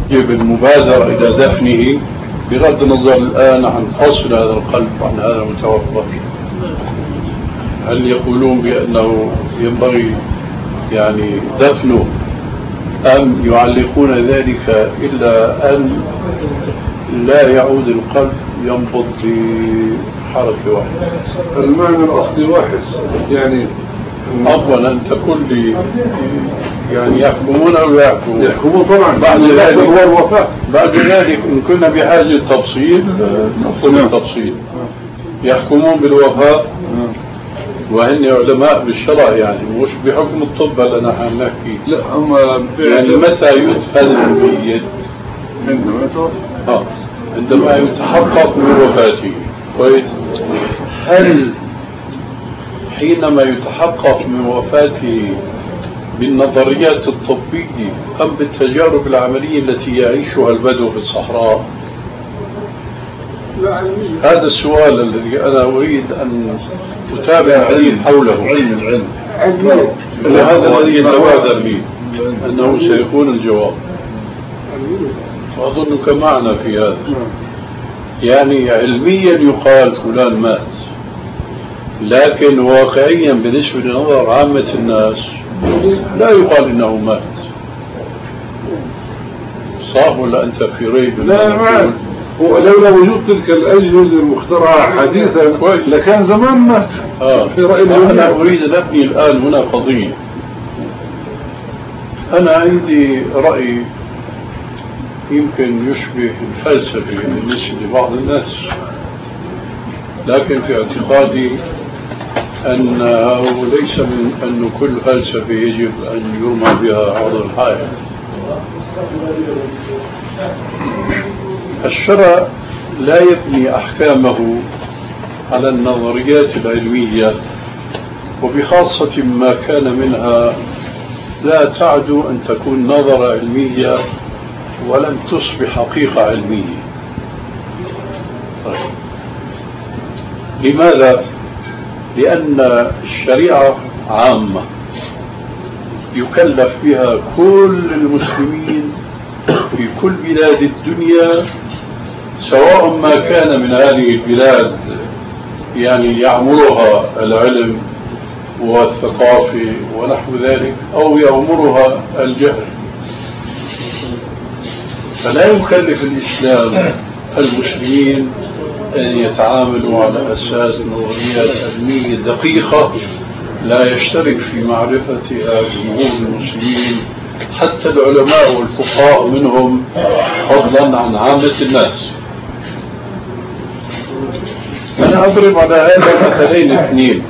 يجب المبادرة إلى دفنه بغض النظر الآن عن فصل هذا القلب عن هذا المتوفى؟ هل يقولون بأنه ينبغي يعني دفنه، أم يعلقون ذلك إلا أن لا يعود القلب ينبض بحركة واحدة؟ المعنى الأصلي واحد يعني. أفضل أن تكون لي يعني يحكمون أو لا يحكمون؟ يحكمون طبعا. بعد ذلك إن كنا بحاجة تفصيل نقول التفصيل. يحكمون بالوفاة وهن علماء بالشرع يعني مش بحكم الطب اللي نحن نحكي. لا هم يعني متى يدفن الميت؟ عندما يتحقق من وفاته. كويس. هل حينما يتحقق من وفاته بالنظريات الطبية أم بالتجارب العملية التي يعيشها البدو في الصحراء؟ هذا السؤال الذي أنا أريد أن أتابع الحديث حوله. علم هذا الذي يتبادر لي أنه سيكون الجواب، وأظنك معنا في هذا. يعني علميا يقال فلان مات، لكن واقعيا بالنسبة لنظر عامة الناس لا يقال إنه مات. صح ولا أنت في ريب؟ لا، ولولا وجود تلك الأجهزة المخترعة حديثا لكان زمان مات. في رأيي أنا أريد أن أبني الآن هنا قضية. أنا عندي رأي يمكن يشبه الفلسفة بالنسبة لبعض الناس، لكن في اعتقادي أنه ليس من أن كل فلسفة يجب أن يرمى بها عرض الحائط. الشرع لا يبني أحكامه على النظريات العلمية، وبخاصة ما كان منها لا تعدو أن تكون نظرة علمية ولم تصبح حقيقة علمية. طيب. لماذا؟ لأن الشريعة عامة يكلف بها كل المسلمين في كل بلاد الدنيا، سواء ما كان من هذه البلاد يعني يعمرها العلم والثقافة ونحو ذلك أو يعمرها الجهل. فلا يكلف الإسلام المسلمين أن يتعاملوا على أساس نظريات علمية دقيقة لا يشترك في معرفتها جمهور المسلمين حتى العلماء والفقهاء منهم، فضلا عن عامة الناس. أنا أضرب على هذا مثلين اثنين،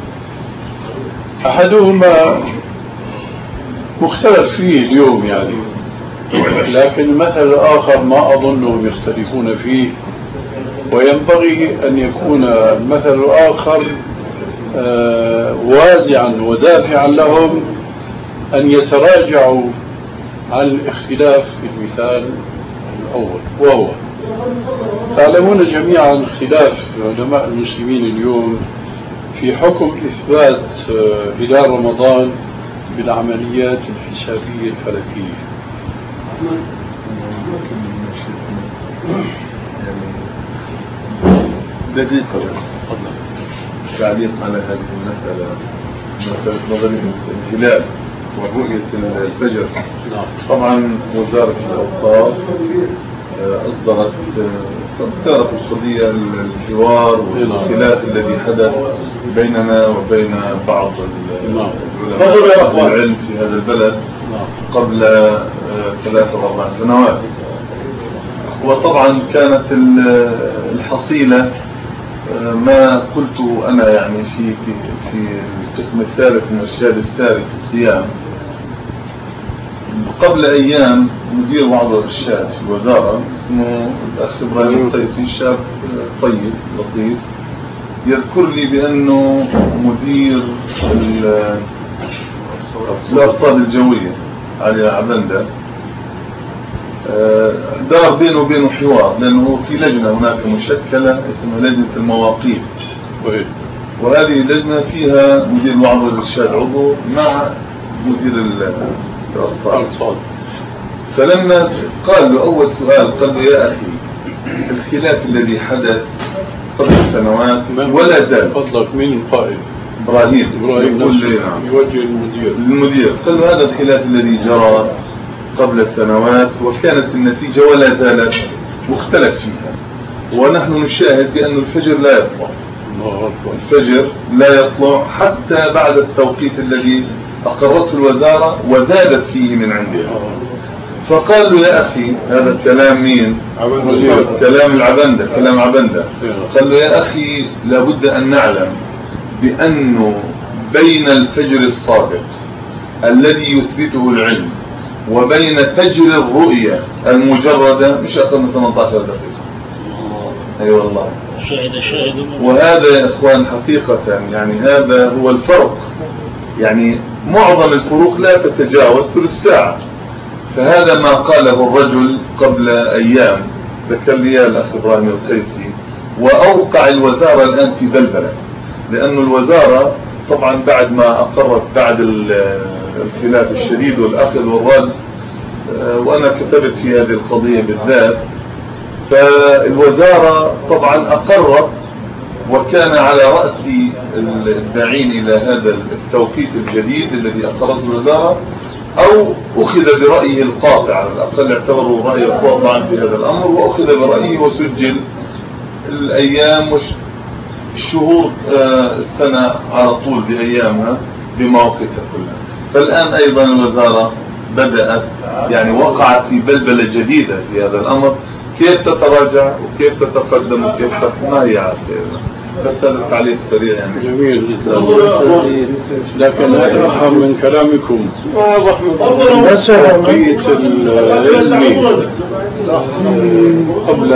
أحدهما مختلف فيه اليوم يعني، لكن المثل الآخر ما أظنهم يختلفون فيه، وينبغي أن يكون المثل الآخر وازعا ودافعا لهم أن يتراجعوا عن الاختلاف في المثال الأول. وهو تعلمون جميعا اختلاف علماء المسلمين اليوم في حكم إثبات هلال رمضان بالعمليات الحسابية الفلكية. دقيقة بس تعليق على هذه المسألة، مسألة نظرية الهلال ورؤية الفجر. طبعا وزارة الأوقاف أصدرت تعرف القضية الحوار والاختلاف الذي حدث بيننا وبين بعض العلماء العلم في هذا البلد قبل 3 أو 4 سنوات. وطبعا كانت الحصيلة ما قلت أنا يعني في القسم الثالث من الشهادة الثالث في الصيام. قبل أيام مدير بعض الإرشاد في الوزارة اسمه الأخ إبراهيم الطيسي، شاب طيب لطيف، يذكر لي بأنه مدير الأرصاد الجوية علي عبندة دار بينه وبينه حوار، لأنه في لجنة هناك مشكلة اسمها لجنة المواقيت، وهذه اللجنة فيها مدير بعض الإرشاد عضو مع مدير الأرصاد. فلما قال له أول سؤال قال له يا أخي الخلاف الذي حدث قبل سنوات ولا زال. فضلك مين القائد؟ إبراهيم نفسه يوجه المدير. قال له هذا الخلاف الذي جرى قبل سنوات وكانت النتيجة ولا زالت مختلف فيها، ونحن نشاهد بأن الفجر لا يطلع. الفجر لا يطلع حتى بعد التوقيت الذي أقرته الوزارة وزادت فيه من عندها. فقال له يا أخي هذا الكلام مين؟ كلام العبندة، كلام عبندة. قال له يا أخي لابد أن نعلم بأنه بين الفجر الصادق الذي يثبته العلم وبين فجر الرؤية المجردة مش أقل من 18 دقيقة. أي والله. وهذا يا إخوان حقيقة يعني هذا هو الفرق، يعني معظم الفروق لا تتجاوز ثلث ساعة. فهذا ما قاله الرجل قبل أيام ذكر لي الأخ إبراهيم القيسي، وأوقع الوزارة الآن في بلبلة، لأن الوزارة طبعا بعد ما أقرت بعد الخلاف الشديد والأخذ والرد، وأنا كتبت في هذه القضية بالذات، فالوزارة طبعا أقرت وكان على رأس الداعين إلى هذا التوقيت الجديد الذي أقرته الوزارة أو أخذ برأيه القاطع، على الأقل اعتبروا رأيه قاطعا في هذا الأمر وأخذ برأيه وسجل الأيام والشهور السنة على طول بأيامها بمواقفها كلها. فالآن أيضا الوزارة بدأت يعني وقعت في بلبلة جديدة في هذا الأمر، كيف تتراجع وكيف تتقدم وكيف ما هي عارفة. بس هذا التعليق السريع يعني. جميل جدا. لكن أفهم من كلامكم بس توقيت العلمي قبل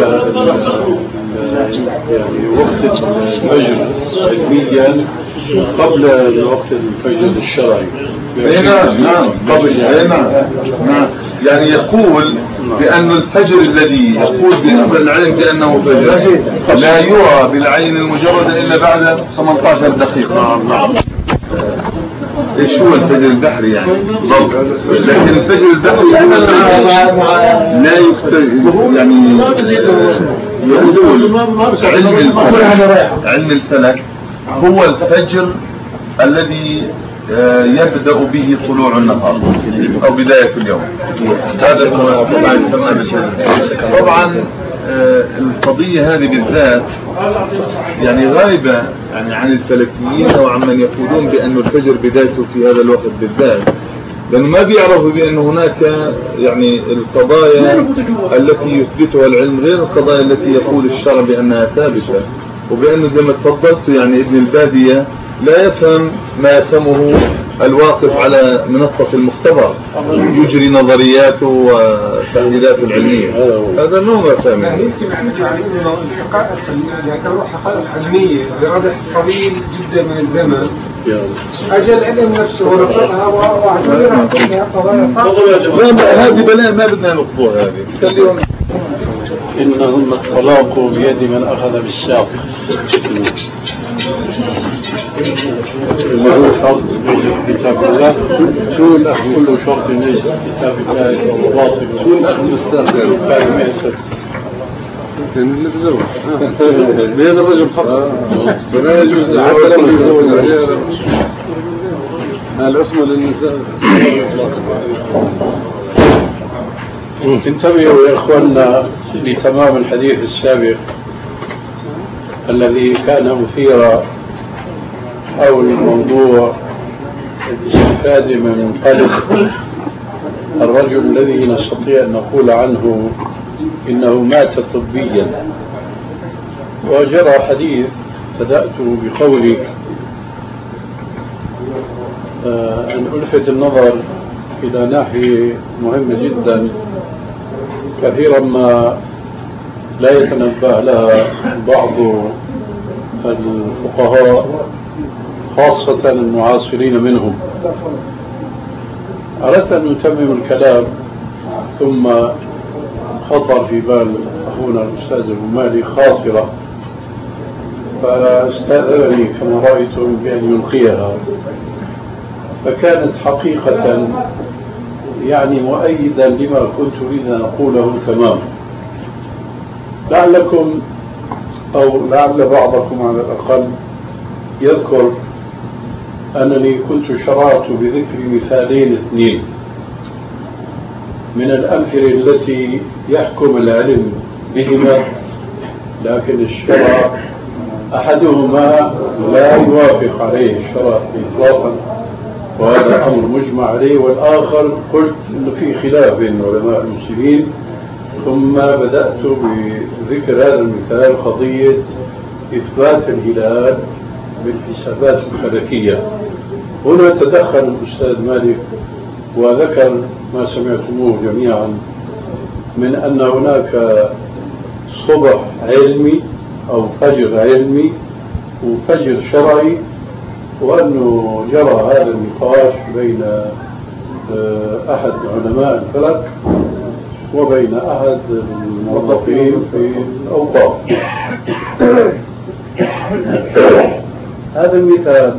يعني وقت الفجر علميا قبل الوقت الفجر الشرعي. نعم قبل. نعم يعني يقول بأن الفجر الذي يقول بأهل العلم بأنه فجر لا يرى بالعين المجردة إلا بعد 18 دقيقة. نعم. ايش هو الفجر البحري يعني بالضبط؟ لكن الفجر البحري لا يكتب يعني يقول علم الفلك هو الفجر الذي يبدأ به طلوع النهار أو بداية اليوم. هذا طبعا القضية هذه بالذات يعني غايبة يعني عن الفلكيين أو عن من يقولون بأن الفجر بدايته في هذا الوقت بالذات، لأنه ما بيعرفوا بأن هناك يعني القضايا التي يثبتها العلم غير القضايا التي يقول الشرع بأنها ثابتة، وبأنه زي ما تفضلت يعني ابن البادية لا يفهم ما يفهمه الواقف على منصة المختبر يجري نظرياته وتحليلاته العلمية. هذا نوع ما فهمه. يعني حقائق علمية بردح طويل جدا من الزمن أجل العلم نفسه ونقلها واعتبرها قضايا. هذه بلاء ما بدنا نقضوها هذه. خليهم إنهم الطلاق بيد من أخذ بالساق. اللي هو شرط كتاب الله. شو الأخ كله شرط نجد كتاب الله وباطل. شو الأخ مستقبل كان اللي بزوج بين الرجل فقط فلا يجوز حتى لو يتزوج عليها العصمة للنساء. انتبهوا يا اخواننا لتمام الحديث السابق الذي كان مثيرا حول موضوع الاستفادة من قلب الرجل الذي نستطيع أن نقول عنه إنه مات طبيا. وجرى حديث بدأت بقولي أن ألفت النظر إلى ناحية مهمة جدا كثيرا ما لا يتنبه لها بعض الفقهاء خاصة المعاصرين منهم. أردت أن نتمم الكلام ثم خطر في بال أخونا الأستاذ المالي خاطرة فاستأذنني كما رأيتم بأن يلقيها. فكانت حقيقة يعني مؤيدا لما كنت أريد أن أقوله تماما. لعلكم أو لعل بعضكم على الأقل يذكر أنني كنت شرعت بذكر مثالين اثنين من الأمثلة التي يحكم العلم بهما، لكن الشرع أحدهما لا يوافق عليه الشرع إطلاقا، وهذا أمر مجمع عليه، والآخر قلت أنه في خلاف بين علماء المسلمين. ثم بدأت بذكر هذا المثال، قضية إثبات الهلال بالحسابات الفلكية. هنا تدخل الأستاذ مالك وذكر ما سمعتموه جميعا من أن هناك صبح علمي أو فجر علمي وفجر شرعي، وأنه جرى هذا النقاش بين أحد علماء الفلك وبين أحد الموظفين في الأوقاف. هذا المثال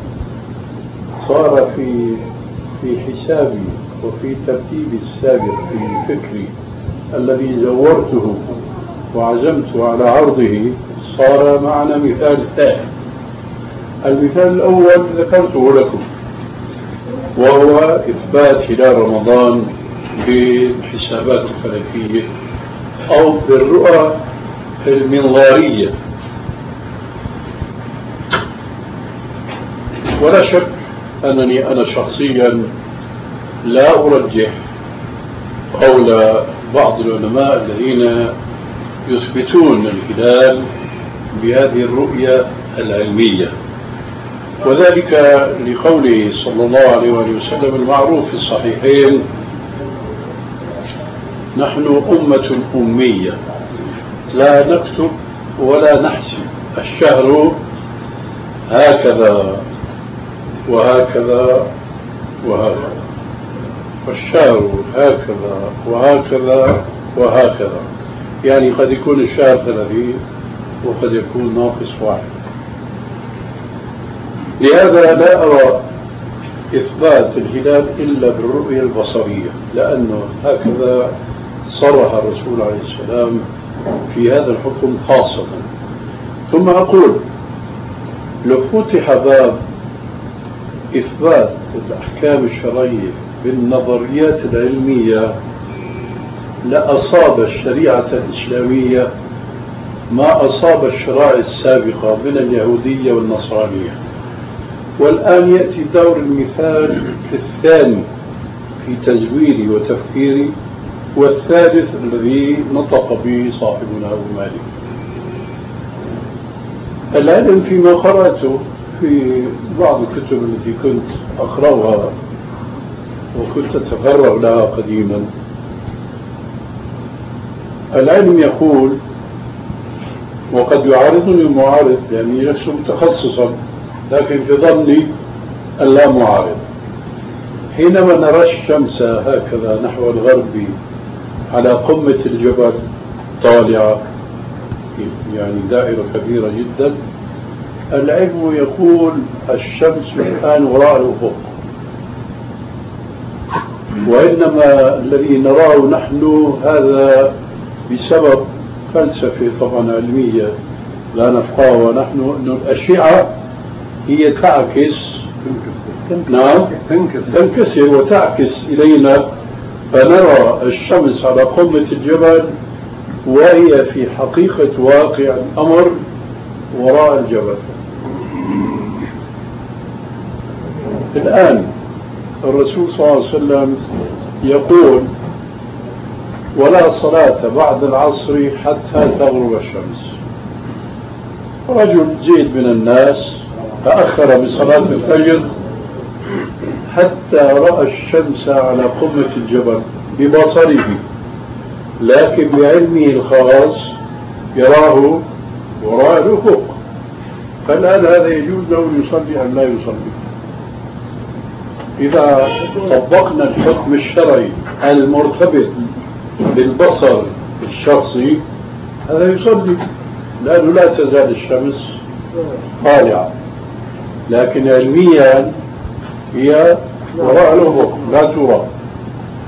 صار في حسابي وفي ترتيبي السابق في فكري الذي زورته وعزمت على عرضه، صار معنا مثال ثاني. المثال الأول ذكرته لكم، وهو إثبات هلال رمضان بالحسابات الفلكية أو بالرؤى المنظارية. ولا شك أنني أنا شخصيا لا أرجح قول بعض العلماء الذين يثبتون الهلال بهذه الرؤية العلمية، وذلك لقوله صلى الله عليه وسلم المعروف في الصحيحين: نحن أمة أمية لا نكتب ولا نحسب، الشهر هكذا وهكذا وهكذا، والشهر هكذا وهكذا وهكذا، يعني قد يكون الشهر 30 وقد يكون ناقص 1. لهذا لا أرى إثبات الهلال إلا بالرؤية البصرية، لأنه هكذا صرح الرسول عليه السلام في هذا الحكم خاصة. ثم أقول لو فتح باب إثبات الأحكام الشرعية بالنظريات العلمية لأصاب الشريعة الإسلامية ما أصاب الشرائع السابقة من اليهودية والنصرانية. والآن يأتي دور المثال الثاني في تزويري وتفكيري، والثالث الذي نطق به صاحبنا أبو مالك. العلم فيما قرأته في بعض الكتب التي كنت أقرأها وكنت أتفرغ لها قديما، العلم يقول، وقد يعارضني المعارض لأني لست متخصصا، لكن في ظني ألا معارض، حينما نرى الشمس هكذا نحو الغرب على قمة الجبل طالعة، يعني دائرة كبيرة جدا، العلم يقول الشمس الآن وراء الأفق، وإنما الذي نراه نحن هذا بسبب فلسفة طبعا علمية لا نفقهها ونحن، أن الأشعة هي تعكس، نعم تنكسر وتعكس إلينا، فنرى الشمس على قمة الجبل وهي في حقيقة واقع الأمر وراء الجبل. الآن الرسول صلى الله عليه وسلم يقول: ولا صلاة بعد العصر حتى تغرب الشمس. رجل زيد من الناس تأخر بصلاة الفجر حتى رأى الشمس على قمة الجبل ببصره، لكن بعلمه الخاص يراه وراء الأفق. فالآن هذا يجوز له يصلي أم لا يصلي؟ إذا طبقنا الحكم الشرعي المرتبط بالبصر الشخصي هذا يصلي، لأنه لا تزال الشمس طالعة، لكن علميا هي وراء الأفق لا ترى.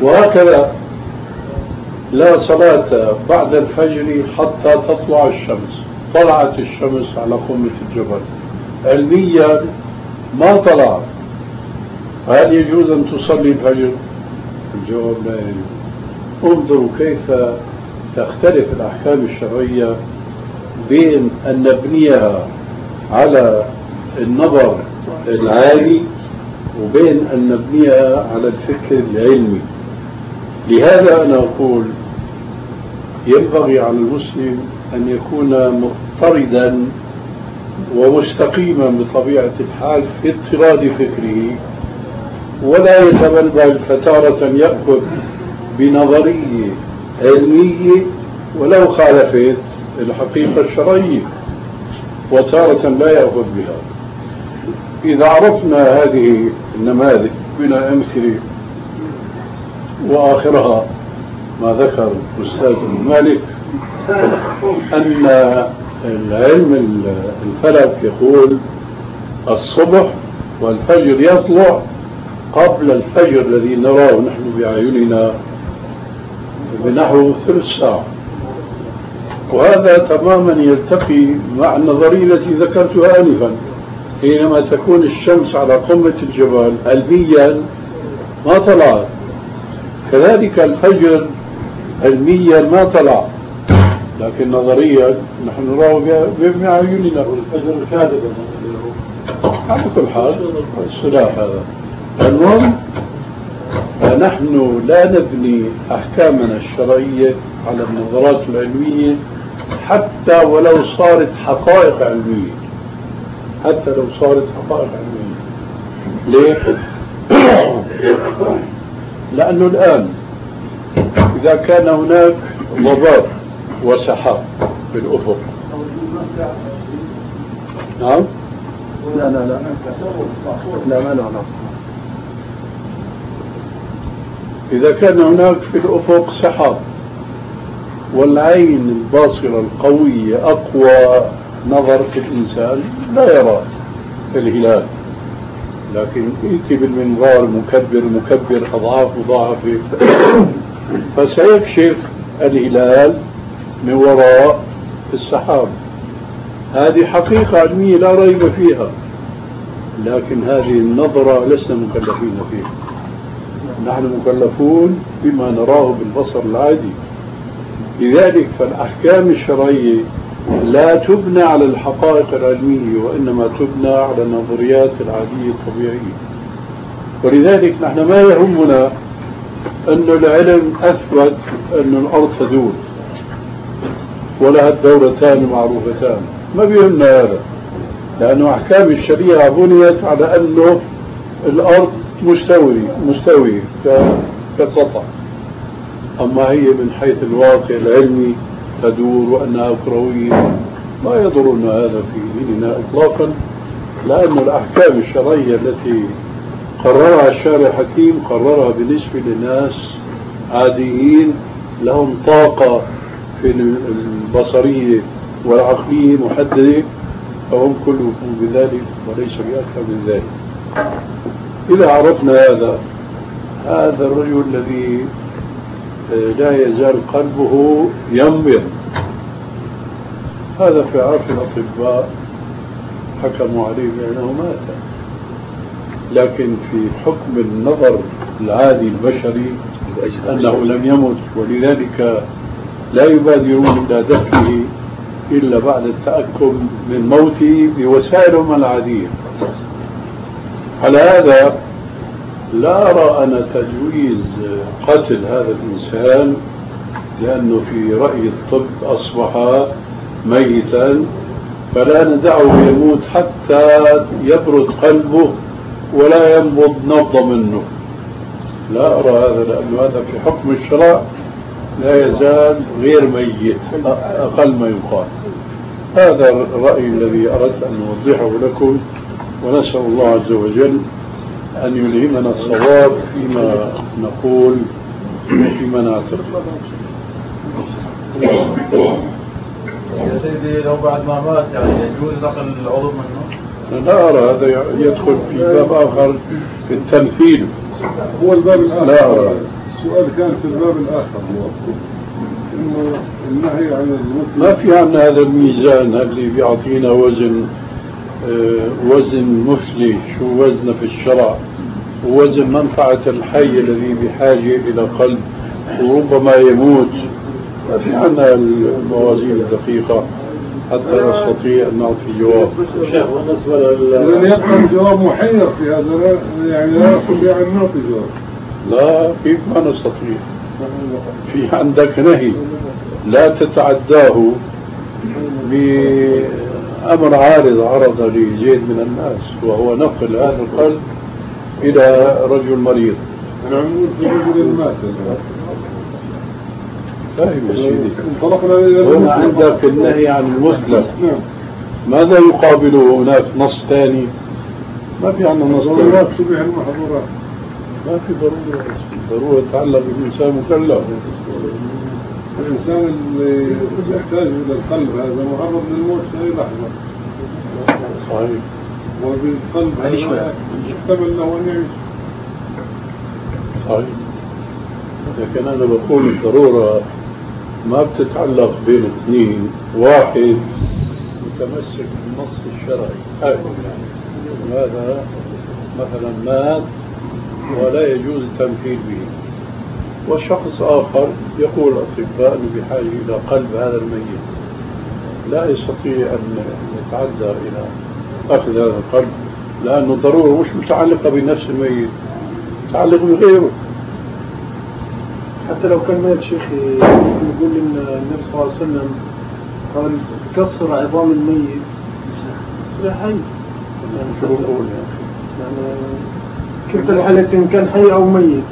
وهكذا لا صلاة بعد الفجر حتى تطلع الشمس. طلعت الشمس على قمة الجبل، علميا ما طلعت، هل يجوز أن تصلي الفجر؟ الجواب لا يجوز. انظروا كيف تختلف الأحكام الشرعية بين أن نبنيها على النظر العالي وبين أن نبنيها على الفكر العلمي. لهذا أنا أقول ينبغي على المسلم أن يكون مضطردا ومستقيما بطبيعة الحال في اضطراد فكره، ولا يتبلبل فتارة يأخذ بنظرية علمية ولو خالفت الحقيقة الشرعية، وتارة لا يأخذ بها. إذا عرفنا هذه النماذج من الأمثلة وآخرها ما ذكر الأستاذ مالك أن العلم الفلك يقول الصبح والفجر يطلع قبل الفجر الذي نراه نحن بأعيننا بنحو ثلث ساعة، وهذا تماما يلتقي مع النظرية التي ذكرتها آنفا. حينما تكون الشمس على قمة الجبل علميا ما طلعت، كذلك الفجر علميا ما طلع، لكن نظريا نحن نراه بأعيننا. الفجر كاذب على كل حال الصلاح هذا. المهم فنحن لا نبني أحكامنا الشرعية على النظرات العلمية حتى ولو صارت حقائق علمية، حتى لو صارت حقائق علمية. ليه؟ لأنه الآن إذا كان هناك ضباب وسحاب بالأفق، نعم؟ لا لا لا لا ما لا. إذا كان هناك في الأفق سحاب والعين الباصرة القوية أقوى نظر في الإنسان لا يرى الهلال، لكن يأتي بالمنظار مكبر أضعاف مضاعفة فسيكشف الهلال من وراء السحاب. هذه حقيقة علمية لا ريب فيها، لكن هذه النظرة لسنا مكلفين فيها. نحن مكلفون بما نراه بالبصر العادي. لذلك فالأحكام الشرعية لا تبنى على الحقائق العلمية، وإنما تبنى على النظريات العادية الطبيعية. ولذلك نحن ما يهمنا أن العلم أثبت أن الأرض تدور ولها الدورتان معروفتان، ما بيهمنا هذا، لأن أحكام الشريعة بنيت على أنه الأرض مستوي كالسطح، أما هي من حيث الواقع العلمي تدور وأنها كروية ما يضرنا هذا في ديننا إطلاقا، لأن الأحكام الشرعية التي قررها الشارع الحكيم قررها بالنسبة لناس عاديين لهم طاقة في البصرية والعقلية محددة، فهم كلهم بذلك وليس بأكثر من ذلك. إذا عرفنا هذا الرجل الذي لا يزال قلبه ينبض، هذا في عرف الأطباء حكموا عليه بأنه مات، لكن في حكم النظر العادي البشري أنه لم يمت، ولذلك لا يبادرون إلى دفنه إلا بعد التأكد من موته بوسائلهم العادية. على هذا لا أرى أنا تجويز قتل هذا الإنسان، لأنه في رأي الطب أصبح ميتا، فلا ندعه يموت حتى يبرد قلبه ولا ينبض نبض منه. لا أرى هذا، لأن هذا في حكم الشرع لا يزال غير ميت أقل ما يقال. هذا الرأي الذي أردت أن أوضحه لكم، ونسأل الله عز وجل أن يلهمنا الصواب فيما نقول وفيما نعتقد. يا سيدي لو بعد ما مات يعني يجوز نقل العضو منه؟ لا أرى هذا يدخل في باب آخر في التمثيل. هو الباب الآخر. لا أرى السؤال كان في الباب الآخر إنه النهي عن المثل. ما في عندنا هذا الميزان اللي بيعطينا وزن مثلي، شو وزنه في الشرع، ووزن منفعة الحي الذي بحاجة إلى قلب وربما يموت. ما في عندنا الموازين الدقيقة حتى نستطيع أن نعطي جواب. لأن يبقى الجواب محير في هذا، يعني لا نستطيع أن نعطي جواب. لا، كيف ما نستطيع؟ في عندك نهي لا تتعداه بأمر عرض لزيد من الناس، وهو نقل هذا القلب إلى رجل مريض. نعم، في رجل مات. فاهم يا سيدي؟ هنا عندك النهي عن المثلث. ماذا يقابله هناك نص ثاني؟ ما في عندنا نص ثاني. ضرورات شبه المحظورات. ما في ضرورة تعلق بالإنسان مكلف. الإنسان اللي يحتاج إلى القلب هذا معرض للموت في أي لحظة. صحيح. وبالقلب هذا يحتمل له أن يعيش. صحيح. لكن أنا بقول الضرورة ما بتتعلق بين اثنين، واحد متمسك بالنص الشرعي يعني هذا مثلا مات ولا يجوز التمثيل به، وشخص آخر يقول الأطباء أنه بحاجة إلى قلب هذا الميت، لا يستطيع أن يتعدى إلى أخذ هذا القلب، لأنه ضرورة مش متعلقة بنفس الميت، متعلق بغيره. حتى لو كان مات شيخي يقول إن النبي صلى الله عليه وسلم قال كسر عظام الميت لا حي. شو بقول يعني كيف الحالة إن كان حي أو ميت؟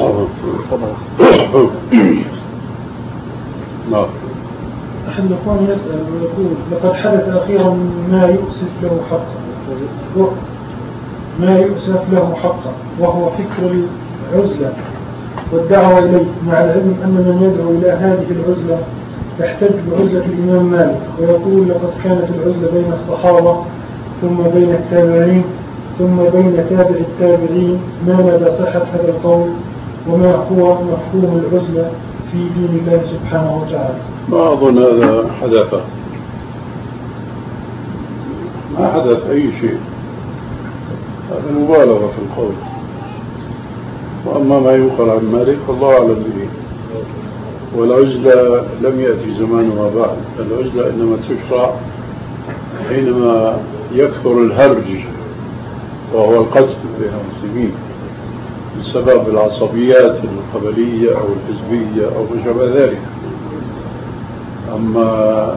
نعم. أحد الأخوان يسأل ويقول لقد حدث أخيرا ما يؤسف له حقا، ما يؤسف له حقا، وهو فكر العزلة والدعوة إليه، مع العلم أن من يدعو إلى هذه العزلة يحتج بعزلة الإمام مالك ويقول لقد كانت العزلة بين الصحابة ثم بين التابعين ثم بين تابع التابعين. ما مدى صحة هذا القول وما هو مفهوم العزلة في دين الله سبحانه وتعالى؟ ما أظن هذا حدث، ما حدث أي شيء، هذا مبالغة في القول. وأما ما يقال عن مالك فالله أعلم به. والعزلة لم يأتي زمانها بعد، العزلة إنما تشرع حينما يكثر الهرج وهو القتل بين المسلمين بسبب العصبيات القبلية أو الحزبية أو ما شابه ذلك. أما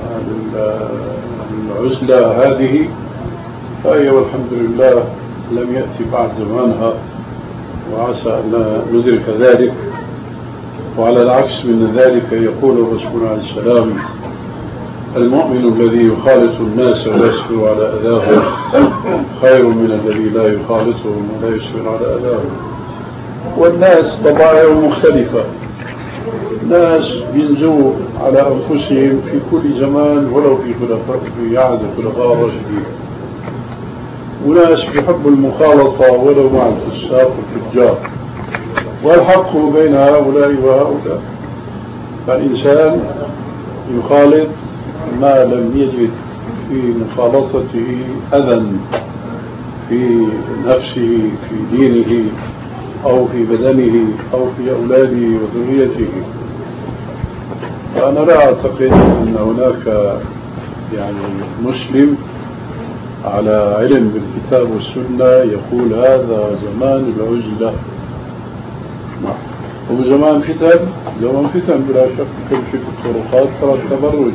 العزلة هذه فهي والحمد لله لم يأتي بعد زمانها، وعسى أن ندرك ذلك. وعلى العكس من ذلك يقول الرسول عليه السلام: المؤمن الذي يخالط الناس ويصبر على أذاهم خير من الذي لا يخالطهم ولا يصبر على أذاهم. والناس طبائع مختلفة، ناس ينزوا على أنفسهم في كل زمان ولو في عهد الخلفاء الراشدين، وناس يحبوا المخالطة ولو مع الفساق والفجار، والحق بين هؤلاء وهؤلاء. فالإنسان يخالط ما لم يجد في مخالطته أذى في نفسه في دينه أو في بدنه أو في أولاده وذريته. فأنا لا أعتقد أن هناك يعني مسلم على علم بالكتاب والسنة يقول هذا زمان العزلة. وزمان فتن، زمان فتن بلا شك، تمشي في الطرقات ترى التبرج،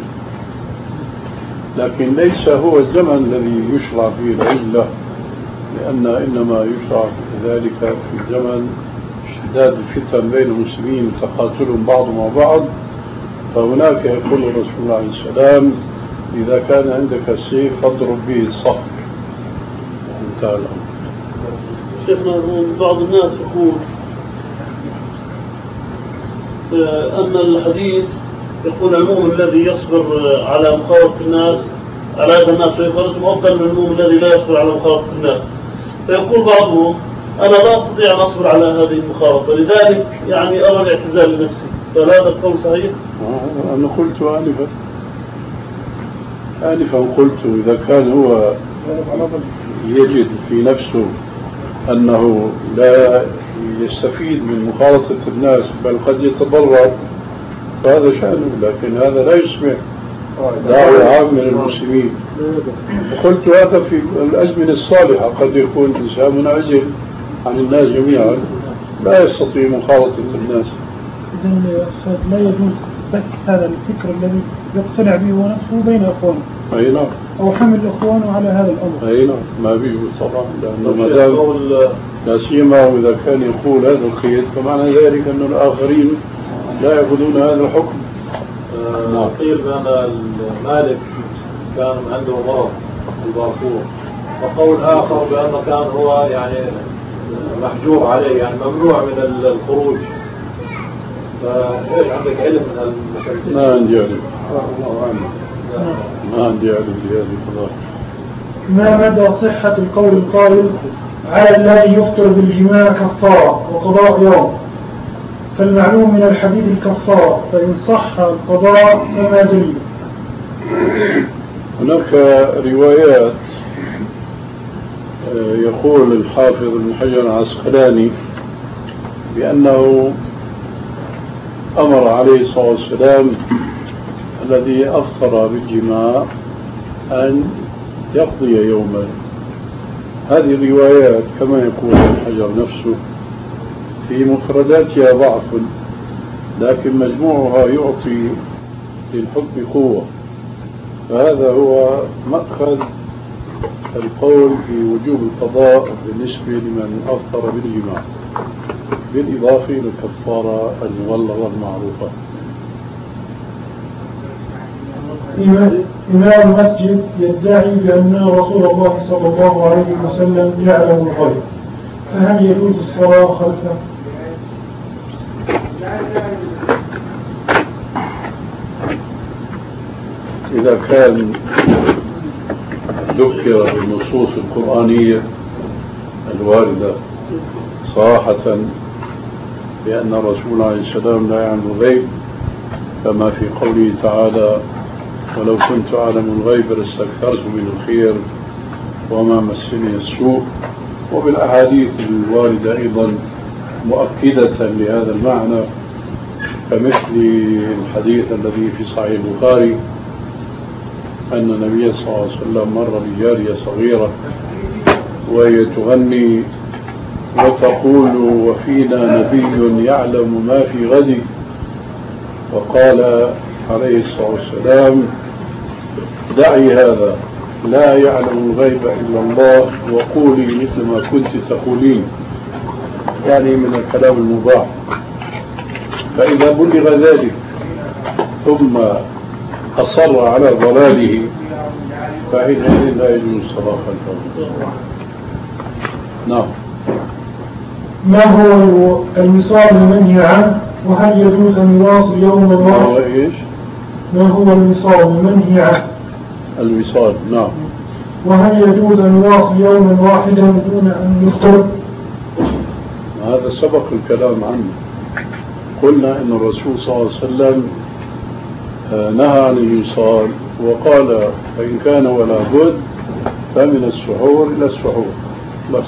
لكن ليس هو الزمن الذي يشرع فيه العزلة، لأن إنما يشرع ذلك في زمن اشتداد الفتن بين المسلمين تقاتلهم بعض مع بعض. فهناك يقول الرسول عليه السلام: إذا كان عندك السيف فاضرب به الصخر. انتهى الأمر. شيخنا، بعض الناس يقول أن الحديث يقول المؤمن الذي يصبر على مخالطة الناس على هذا الناس ويخالطهم أفضل من المؤمن الذي لا يصبر على مخالطة الناس. فيقول بعضهم أنا لا أستطيع أن أصبر على هذه المخالطة، لذلك يعني أرى الاعتزال لنفسي. فهذا القول صحيح؟ أنا قلت آنفا قلت إذا كان هو يجد في نفسه أنه لا يستفيد من مخالطة الناس بل قد يتضرر فهذا شأنه، لكن هذا لا يسمح دعوة عام من المسلمين. وقلت هذا في الأزمنة الصالحة قد يكون إنسان منعزل عن الناس جميعا لا يستطيع مخالطة الناس. إذن لا يجوز بث هذا الفكر الذي يقتنع به نفسه بين أخوانه. أي نعم. أو حمل أخوانه على هذا الأمر. أي نعم ما بيجوز طبعا، لأنه ما دام لا سيما وإذا كان يقول هذا القيد فمعنى ذلك أن الآخرين لا يأخذون هذا الحكم. قيل بأن المالك كان عنده مرض البارفور، وقول آخر بأنه كان هو يعني محجور عليه يعني ممنوع من الخروج. فإيش عندك علم من المشاكل؟ ما عندي علم. ما عندي علم بهذه القضايا. ما مدى صحة القول القائل على الذي يفطر بالجماع كفارة وقضاء يوم؟ فالمعلوم من الحديث الكفارة، فإن صح القضاء فما دليل؟ هناك روايات يقول الحافظ ابن حجر العسقلاني بأنه أمر عليه الصلاة والسلام الذي أفطر بالجماع أن يقضي يوما. هذه الروايات كما يقول ابن حجر نفسه في مفرداتها ضعف، لكن مجموعها يعطي للحكم قوة. فهذا هو مأخذ القول في وجوب القضاء بالنسبة لمن أفطر بالجماع، بالإضافة إلى الكفارة المغلظة المعروفة. إمام المسجد يدعي بأن رسول الله صلى الله عليه وسلم يعلم الغيب، فهل يجوز الصلاة خلفه؟ إذا كان ذكر بالنصوص القرآنية الواردة صراحة بأن الرسول عليه السلام لا يعلم الغيب، كما في قوله تعالى ولو كنت أعلم الغيب لاستكثرت من الخير وما مسني السوء، وبالأحاديث الواردة أيضا مؤكدة لهذا المعنى كمثل الحديث الذي في صحيح البخاري أن النبي صلى الله عليه وسلم مر بجارية صغيرة وهي تغني وتقول وفينا نبي يعلم ما في غد، وقال عليه الصلاة والسلام دعي هذا لا يعلم الغيب إلا الله وقولي مثل ما كنت تقولين، يعني من الكلام المباح. فإذا بلغ ذلك ثم أصر على ضلاله فحينئذ لا يجوز الصلاة خلفه. نعم. ما هو الوصال المنهي عنه، وهل يجوز أن يواصل يوما واحدا؟ ما هو الوصال المنهي عنه؟ الوصال نعم. وهل يجوز أن يواصل يوما واحدا دون أن يفطر؟ هذا سبق الكلام عنه. قلنا أن الرسول صلى الله عليه وسلم نهى عن الوصال وقال فإن كان ولا بد فمن السحور إلى السحور بس.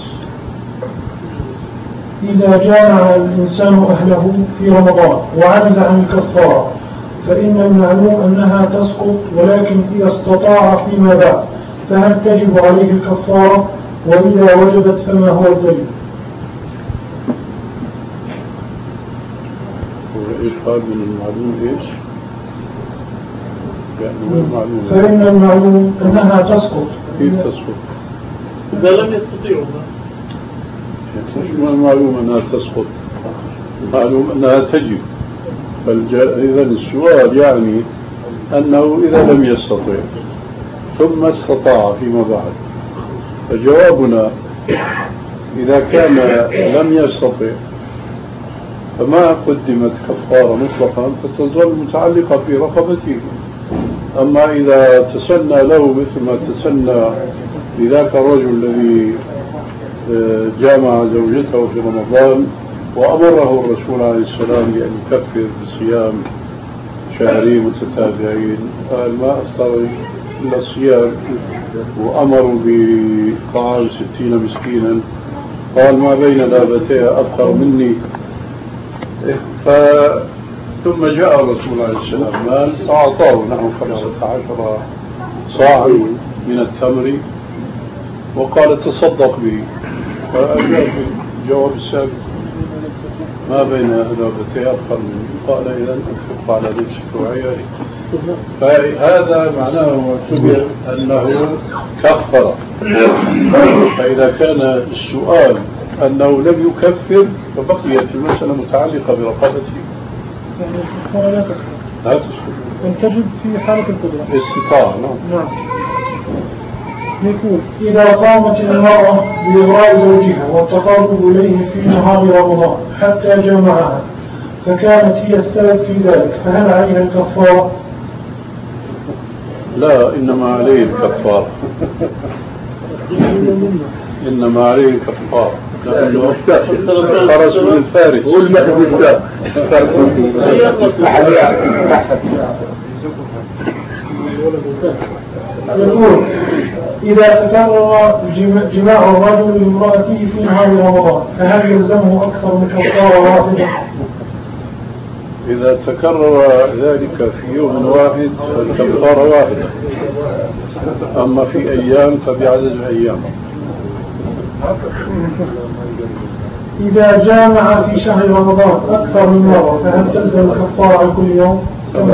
إذا جامع الإنسان أهله في رمضان وعجز عن الكفارة فإن المعلوم أنها تسقط، ولكن إذا استطاع فيما بعد فهل تجب عليه الكفارة؟ وإذا وجبت فما هو الدليل؟ وإيش قال من المعلوم إيش؟ فإن المعلوم أنها تسقط. كيف تسقط؟ إذا لم يستطيعوا. ما المعلوم أنها تسقط؟ المعلوم أنها تجب. إذا السؤال يعني أنه إذا لم يستطيع ثم استطاع فيما بعد، فجوابنا إذا كان لم يستطيع فما قدمت كفارة مطلقا فتظل متعلقة في رقبته. أما إذا تسنى له مثل ما تسنى لذاك الرجل الذي جامع زوجته في رمضان وأمره الرسول عليه السلام بأن يكفر بصيام شهرين متتابعين، قال ما أفطر إلا الصيام، وأمروا بطعام 60 مسكينا، قال ما بين لابتيها أفقر مني. ثم جاء الرسول عليه السلام مال فأعطاه نحو 15 صاعا من التمر وقال تصدق به، فأجاب الجواب السابق ما بين لابتيها أفقر مني، قال إذن أنفق على نفسك وعيالك. فهذا معناه معتبر أنه كفر. فإذا كان السؤال أنه لم يكفر فبقيت المسألة متعلقة برقبته. لا تسكت. تجب في حالة القدرة استطاعة. نعم. يقول إذا قامت المرأة بإغراء زوجها والتقرب إليه في نهار رمضان حتى جمعها فكانت هي السبب في ذلك، فهل عليها الكفارة؟ لا، إنما عليه الكفارة. إنما عليه الكفارة لأنه خرج من الفارس. هو الماء يقول إذا تكرر جماع الرجل بامرأته في نهار رمضان فهل يلزمه أكثر من كفارة واحدة؟ إذا تكرر ذلك في يوم واحد فالكفارة واحدة، أما في أيام فبعدد الأيام. إذا جامع في شهر رمضان أكثر من مرة فهل تلزم الكفارة عن كل يوم؟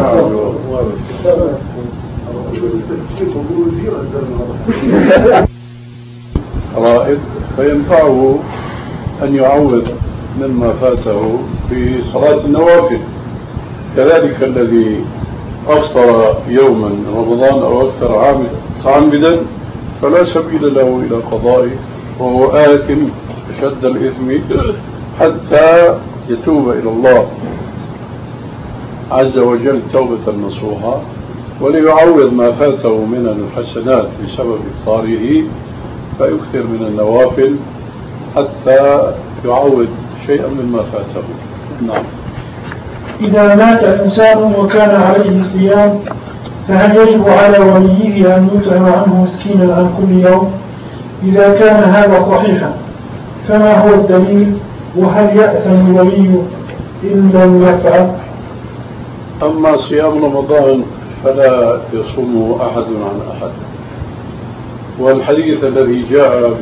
رائد فينفعه أن يعوض مما فاته في صلاة النوافل. كذلك الذي أفطر يوما رمضان أو أفطر عامدا فلا سبيل له إلى قضائه وهو آثم شد الإثم حتى يتوب إلى الله عز وجل توبة نصوحة وليعوض ما فاته من الحسنات بسبب إفطاره فيكثر من النوافل حتى يعوض شيئا مما فاته. نعم. إذا مات إنسان وكان عليه صيام فهل يجب على وليه أن يطعم عنه مسكينا عن كل يوم؟ إذا كان هذا صحيحا فما هو الدليل؟ وهل يأثم الولي إن لم يفعل؟ أما صيام رمضان فلا يصومه أحد عن أحد، والحديث الذي جاء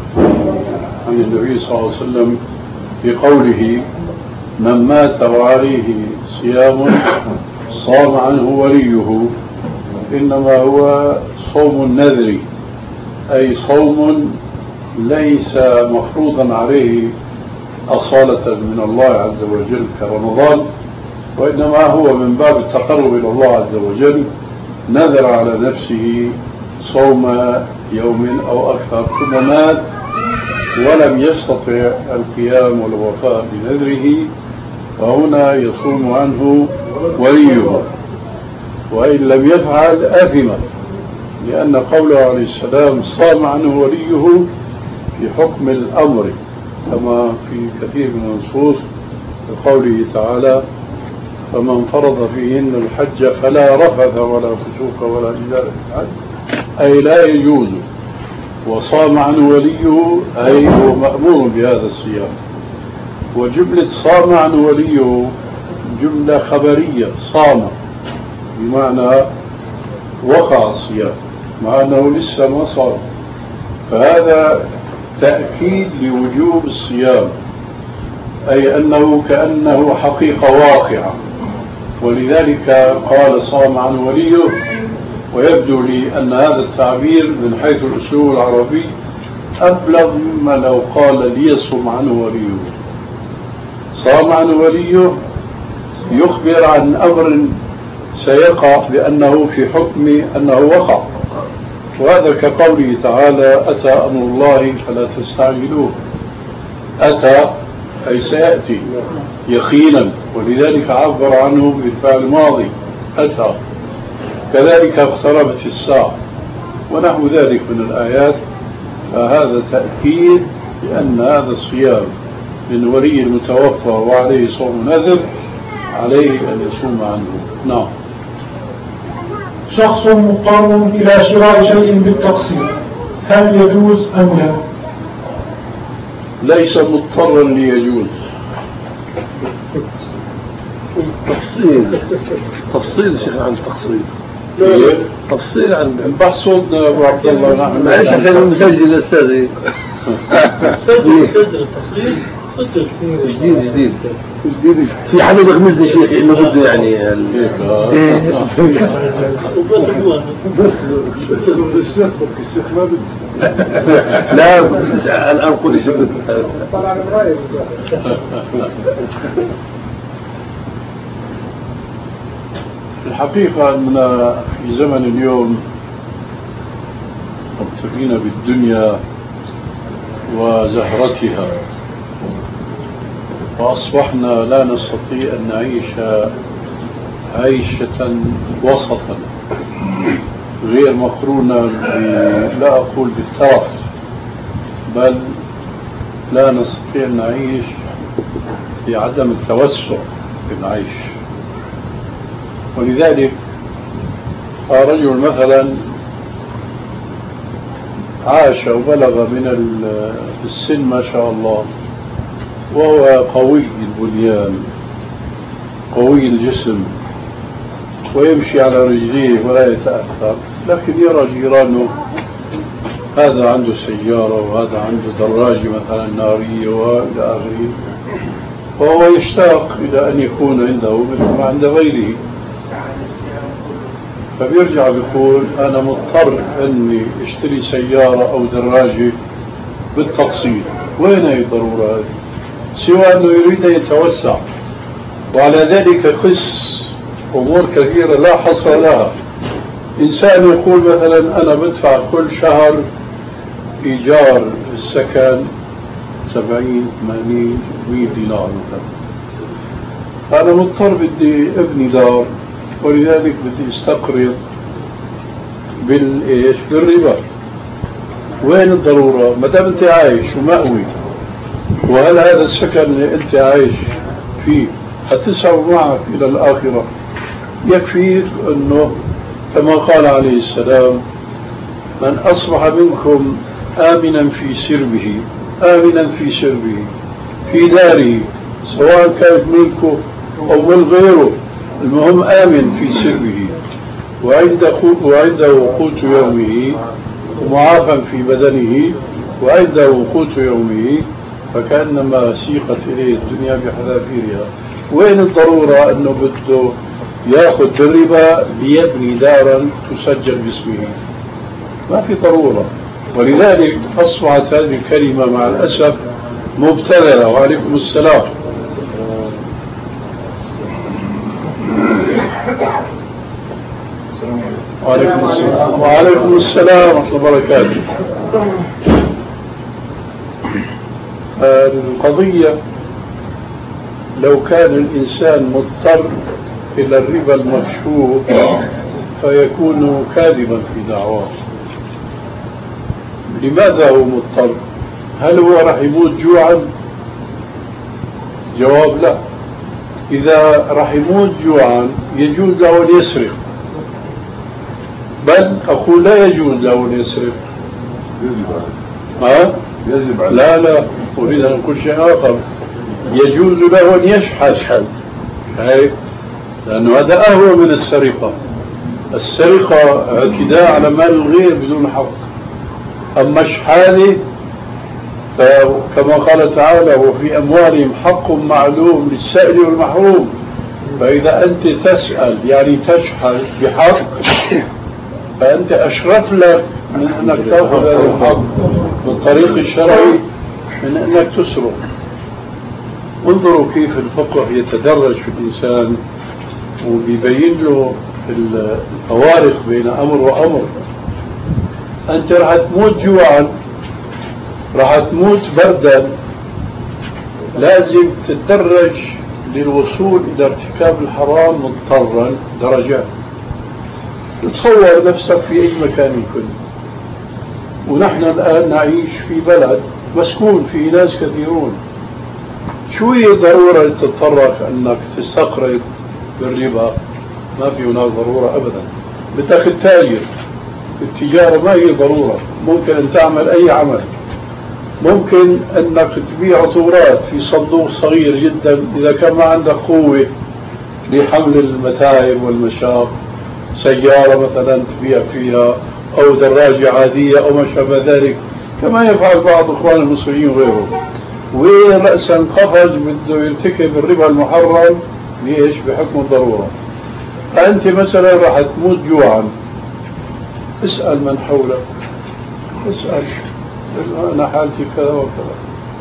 عن النبي صلى الله عليه وسلم بقوله من مات وعليه صيام صام عنه وليه إنما هو صوم النذر، أي صوم ليس مفروضا عليه أصالة من الله عز وجل كرمضان، وإنما هو من باب التقرب إلى الله عز وجل نذر على نفسه صوم يوم أو أكثر ثم مات ولم يستطع القيام والوفاء بنذره، فهنا يصوم عنه وليه، وإن لم يفعل آثم، لأن قوله عليه السلام صام عنه وليه في حكم الأمر كما في كثير من النصوص بقوله تعالى فمن فرض فيهن الحج فلا رفث ولا فسوق ولا جدال في الحج، أي لا يجوز، وصام عنه وليه أي هو مأمور بهذا الصيام. وجملة صام عنه وليه جملة خبرية، صام بمعنى وقع الصيام مع أنه لسه ما صام، فهذا تأكيد لوجوب الصيام، أي أنه كأنه حقيقة واقعة، ولذلك قال صام عنه وليه. ويبدو لي أن هذا التعبير من حيث الأسلوب العربي أبلغ مما لو قال ليصم عنه وليه. صام عنه وليه يخبر عن أمر سيقع بأنه في حكم أنه وقع، وهذا كقوله تعالى أتى أمر الله فلا تستعجلوه. أتى أي سيأتي يقينا، ولذلك عبر عنه بالفعل الماضي أتى. كذلك اقتربت الساعة ونحو ذلك من الآيات، فهذا تأكيد لأن هذا الصيام من ولي المتوفى وعليه صوم نذر عليه أن يصوم عنه. نعم. شخص مضطر إلى شراء شيء بالتقسيط هل يجوز أم لا؟ ليس مضطرا ليجوز. تفصيل شيخ عن التفصيل. تفصيل عن بحصد أبو عبد الله. نحن معلش عشان المسجل الأستاذ. سجل التفصيل. جديد في حدا بغمزني شيخ انه بده يعني بس الشيخ ما بده لا الان قولي شو طلع من رايك. الحقيقة أننا في زمن اليوم مبتغين بالدنيا وزهرتها، وأصبحنا لا نستطيع أن نعيش عيشة وسطا غير مقرونة لا أقول بالترف، بل لا نستطيع أن نعيش بعدم التوسع في العيش. ولذلك رجل مثلا عاش وبلغ من السن ما شاء الله، وهو قوي البنيان قوي الجسم ويمشي على رجليه ولا يتأخر، لكن يرى جيرانه هذا عنده سيارة وهذا عنده دراجة مثلا نارية وإلى آخره، وهو يشتاق إلى أن يكون عنده مثل ما عند غيره، فبيرجع بيقول أنا مضطر أني اشتري سيارة أو دراجة بالتقسيط. وين هي الضرورة هذه؟ سوى أنه يريد أن يتوسع، وعلى ذلك قس أمور كثيرة لا حصر لها. إنسان يقول مثلا أنا بدفع كل شهر إيجار السكن 70 80 100 دينار مثلا، أنا مضطر بدي ابني دار، ولذلك بدي استقرض بالربا. وين الضرورة؟ ما دام أنت عايش ومأوي، وهل هذا السكن اللي أنت عايش فيه حتسعى معك إلى الآخرة؟ يكفيك أنه كما قال عليه السلام من أصبح منكم آمنا في سربه، آمنا في سربه في داره، سواء كانت ملكه أو من غيره، المهم آمن في سربه وعنده قوت يومه ومعافى في بدنه وعنده قوت يومه، فكأنما سيقت إليه الدنيا بحذافيرها. وين الضرورة أنه بده يأخذ بالربا ليبني دارا تسجل باسمه؟ ما في ضرورة. ولذلك أصبحت هذه الكلمة مع الأسف مبتذلة. وعليكم السلام. وعليكم السلام ورحمة الله وبركاته. القضية لو كان الإنسان مضطر إلى الربا المكشوف فيكون كاذبا في دعواه. لماذا هو مضطر؟ هل هو راح يموت جوعا؟ جواب لا. إذا راح يموت جوعا يجوز له أن يسرق، بل أقول لا يجوز له أن يسرق. يجب عليه. لا أريد أن أقول شيء آخر، يجوز له أن يشحذ، لأنه هذا أهون من السرقة. السرقة اعتداء على مال الغير بدون حق، أما الشحاذ فكما قال تعالى وفي أموالهم حق معلوم للسائل والمحروم. فإذا أنت تسأل يعني تشحذ بحق فأنت أشرف لك من أنك تأخذ هذا الحق بالطريق الشرعي من أنك تسرق. انظروا كيف الفقه يتدرج في الإنسان وبيبين له الفوارق بين أمر وأمر. أنت راح تموت جوعا، راح تموت بردا، لازم تتدرج للوصول إلى ارتكاب الحرام مضطرا درجات. تصور نفسك في أي مكان كنت، ونحن الآن نعيش في بلد مسكون في ناس كثيرون. شو هي ضرورة تتطرق أنك تستقرض بالربا؟ ما في هناك ضرورة أبدا. بدك تتاجر، التجارة ما هي ضرورة، ممكن أن تعمل أي عمل. ممكن أنك تبيع عطورات في صندوق صغير جدا إذا كان ما عندك قوة لحمل المتاعب والمشاق، سيارة مثلا تبيع فيها أو دراجة عادية أو ما شابه ذلك، كما يفعل بعض إخوان المصريين وغيرهم. وين رأسا قفز بده يرتكب الربا المحرم ليش؟ بحكم الضرورة. أنت مثلا راح تموت جوعا، اسأل من حولك، اسأل أنا حالتي كذا وكذا،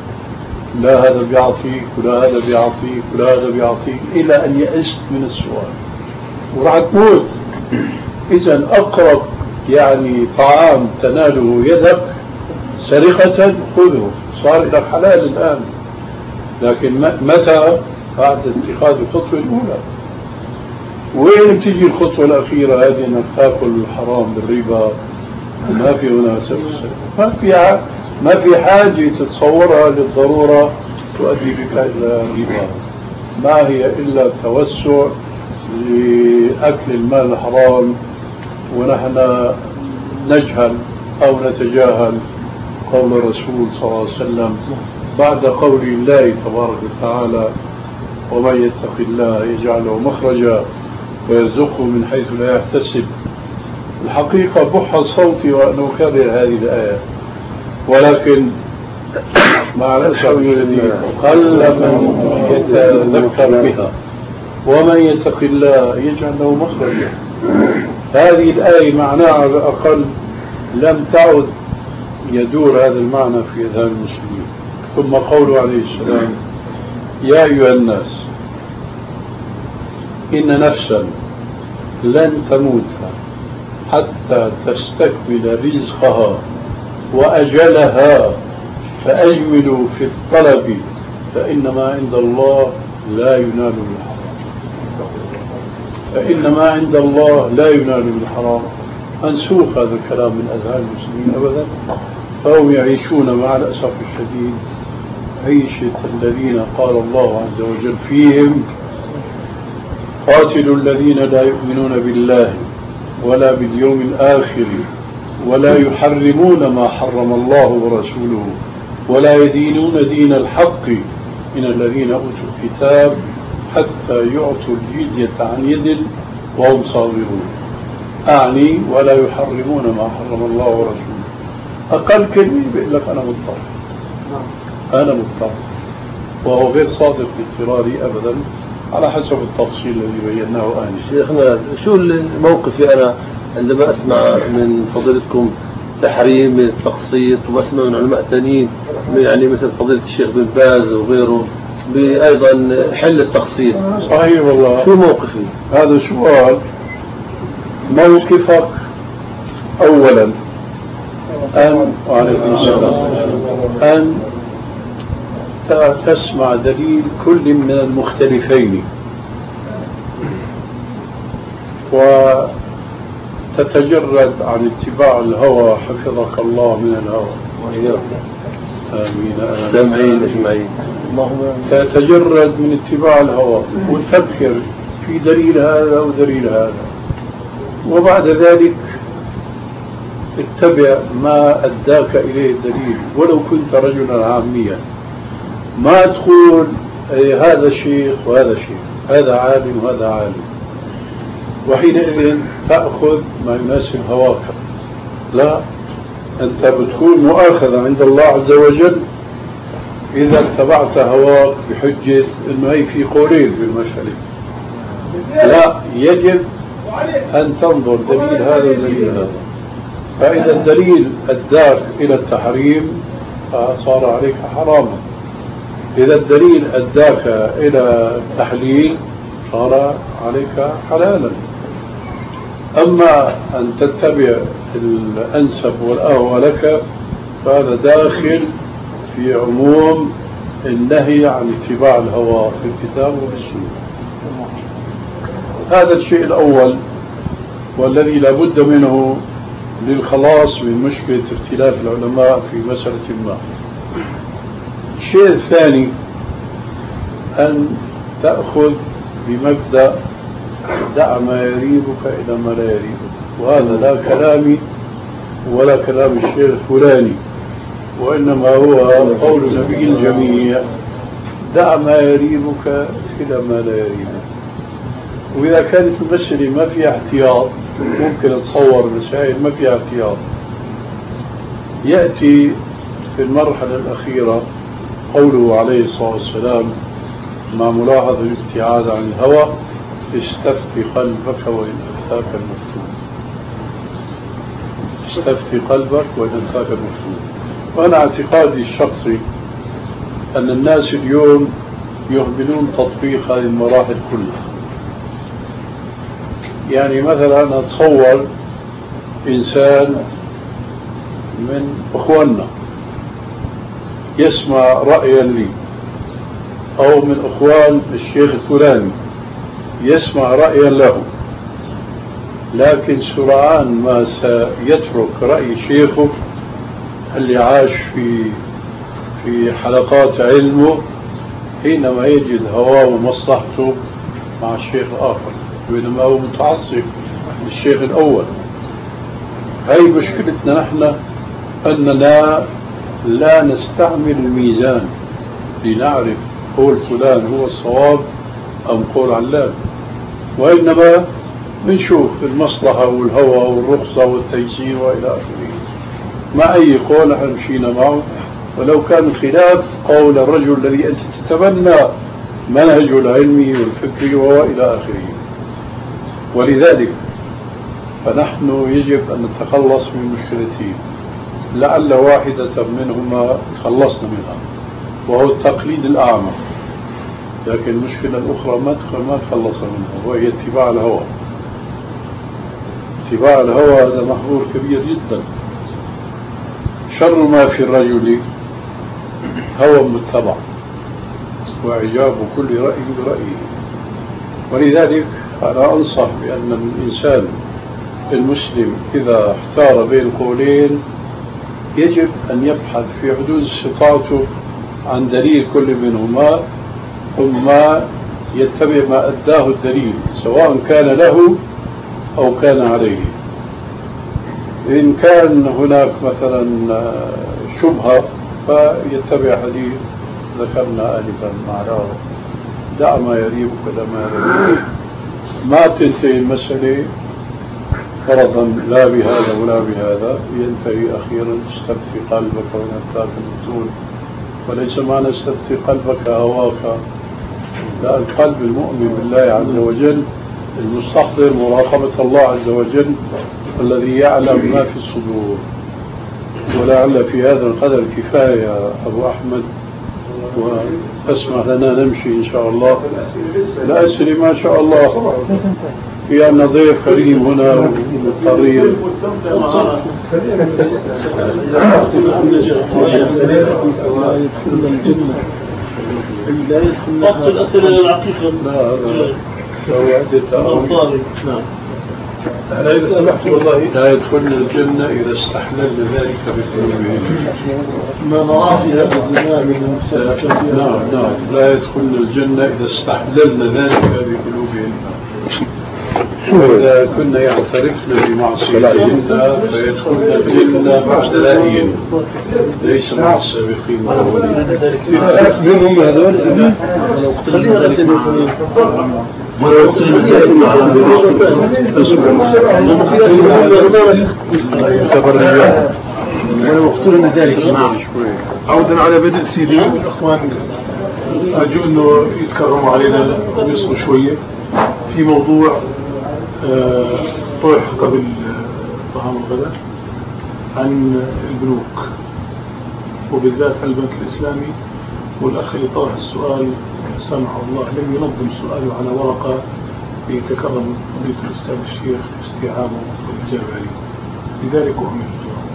لا هذا بيعطيك ولا هذا بيعطيك ولا هذا بيعطيك، إلى أن يئست من السؤال وراح تموت. إذا أقرب يعني طعام تناله يدك سرقة خذه، صار لك حلال الآن. لكن متى؟ بعد اتخاذ الخطوة الأولى. وين بتيجي الخطوة الأخيرة هذه؟ أنك تأكل الحرام بالربا. ما في هنا ما في حاجة تتصورها للضرورة تؤدي بك إلى الربا. ما هي إلا توسع لأكل المال الحرام، ونحن نجهل أو نتجاهل قول الرسول صلى الله عليه وسلم بعد قول الله تبارك وتعالى: ومن يتق الله يجعل له مخرجا ويرزقه من حيث لا يحتسب. الحقيقة بح صوتي وأنا أكرر هذه الآية، ولكن مع الأسف الشديد قل من يتذكر بها. ومن يتق الله يجعل له مخرجا، هذه الآية معناها على الأقل لم تعد يدور هذا المعنى في أذهان المسلمين. ثم قوله عليه السلام: يا أيها الناس إن نفسا لن تموت حتى تستكمل رزقها وأجلها فأجملوا في الطلب فإنما عند الله لا ينال بالحرام. فإنما عند الله لا ينال بالحرام. منسوخ هذا الكلام من أذهان المسلمين أبدا، فهم يعيشون مع الأسف الشديد عيشة الذين قال الله عز وجل فيهم: قاتلوا الذين لا يؤمنون بالله ولا باليوم الآخر ولا يحرمون ما حرم الله ورسوله ولا يدينون دين الحق من الذين أوتوا الكتاب حتى يعطوا الجزية عن يد وهم صاغرون. أعني ولا يحرمون ما حرم الله ورسوله. أقل كلمة بيقول لك أنا مضطر، أنا مضطر، وهو غير صادق في اضطراري أبدا على حسب التفصيل الذي بيناه آنفا. شيخنا، شو الموقف أنا عندما أسمع من فضيلتكم تحريم التقسيط، وأسمع من علماء ثانيين يعني مثل فضيلة الشيخ بن باز وغيره بأيضا حل التقسيط؟ صحيح والله. شو موقفي؟ هذا سؤال. موقفك أولا أن تسمع دليل كل من المختلفين وتتجرد عن اتباع الهوى حفظك الله من الهوى. آمين أجمعين. تتجرد من اتباع الهوى وتفكر في دليل هذا ودليل هذا، وبعد ذلك اتبع ما أداك إليه الدليل ولو كنت رجلا عاميا. ما تقول هذا شيخ وهذا شيخ، هذا عالم وهذا عالم، وحينئذ تأخذ ما يناسب هواك. لا، أنت بتكون مؤاخذة عند الله عز وجل إذا اتبعت هواك بحجة أنه هي في قولين بالمسألة. لا، يجب أن تنظر دليل هذا ودليل هذا. فإذا الدليل أداك إلى التحريم صار عليك حراما، إذا الدليل أداك إلى التحليل صار عليك حلالا. أما أن تتبع الأنسب والأهوى لك فهذا داخل في عموم النهي عن اتباع الهوى في الكتاب والسنة. هذا الشيء الأول والذي لا بد منه للخلاص من مشكلة اختلاف العلماء في مسألة ما. الشيء الثاني أن تأخذ بمبدأ دع ما يريبك إلى ما لا يريبك، وهذا لا كلامي ولا كلام الشيخ الفلاني، وإنما هو قول نبي الجميع: دع ما يريبك إلى ما لا يريبك. وإذا كانت المسألة ما فيها احتياط، ممكن أتصور مسائل ما فيها احتياط، يأتي في المرحلة الأخيرة قوله عليه الصلاة والسلام مع ملاحظة الابتعاد عن الهوى: استفتي قلبك وإن أفتاك المفتون. استفتي قلبك وإن أفتاك المفتون. وأنا اعتقادي الشخصي أن الناس اليوم يهملون تطبيق هذه المراحل كلها. يعني مثلا أتصور إنسان من أخواننا يسمع رأيا لي، أو من أخوان الشيخ الفلاني يسمع رأيا له، لكن سرعان ما سيترك رأي شيخه اللي عاش في حلقات علمه حينما يجد هواه ومصلحته مع الشيخ الآخر، بينما هو متعصب للشيخ الأول. هاي مشكلتنا نحن، أننا لا نستعمل الميزان لنعرف قول فلان هو الصواب أم قول علان، وإنما بنشوف المصلحة والهوى والرخصة والتيسير وإلى آخره. مع أي قول نحن مشينا معه، ولو كان خلاف قول الرجل الذي أنت تتبنى منهجه العلمي والفكري وإلى آخره. ولذلك فنحن يجب أن نتخلص من مشكلتين، لعل واحدة منهما خلصنا منها، وهو التقليد الأعمى. لكن المشكلة الأخرى ما تخلص منها، وهي اتباع الهوى. اتباع الهوى هذا محظور كبير جدا. شر ما في الرجل هوى متبع، وإعجاب كل رأي برأيه. ولذلك أنا أنصح بأن الإنسان المسلم إذا اختار بين قولين يجب أن يبحث في حدود استطاعته عن دليل كل منهما، ثم يتبع ما أداه الدليل سواء كان له أو كان عليه. إن كان هناك مثلا شبهة فيتبع حديث ذكرنا آنفا معناه: دع ما يريبك ولا ما يريبك. ما تنتهي المسألة فرضا لا بهذا ولا بهذا، ينتهي أخيرا: استفتي قلبك وإن أفتاك المفتون. وليس معنى استفتي قلبك هواك، لا، القلب المؤمن بالله عز وجل المستحضر مراقبة الله عز وجل الذي يعلم ما في الصدور. ولعل في هذا القدر كفاية يا أبو أحمد، وأسمح لنا نمشي إن شاء الله. لا أسري ما شاء الله، في أن ضيف كريم هنا وطريق. وقت الأسئلة للعقيقة. لا إذا سمحت والله لا يدخلنا الجنة إذا استحللنا ذلك بقلوبهم. ما نراه في هذا الزمان من النساء. نعم لا يدخلنا الجنة إذا استحللنا ذلك بقلوبهم. وإذا كنا يعترفنا بمعصيتهن فيدخلنا الجنة مع الدلائل ليس مع السابقين الأولين. منهم هذول خلينا ويقتلنا ذلك. عودا على بدء سيدي الأخوان، أرجو أنه يتكرموا علينا ويصلوا شوية في موضوع طرح قبل طعام الغداء عن البنوك، وبالذات البنك الإسلامي. والأخ اللي طرح السؤال سامحه الله لم ينظم سؤاله على ورقة ليتكرم فضيلة الأستاذ الشيخ استيعابه والإجابة عليه، لذلك أهمل الجواب.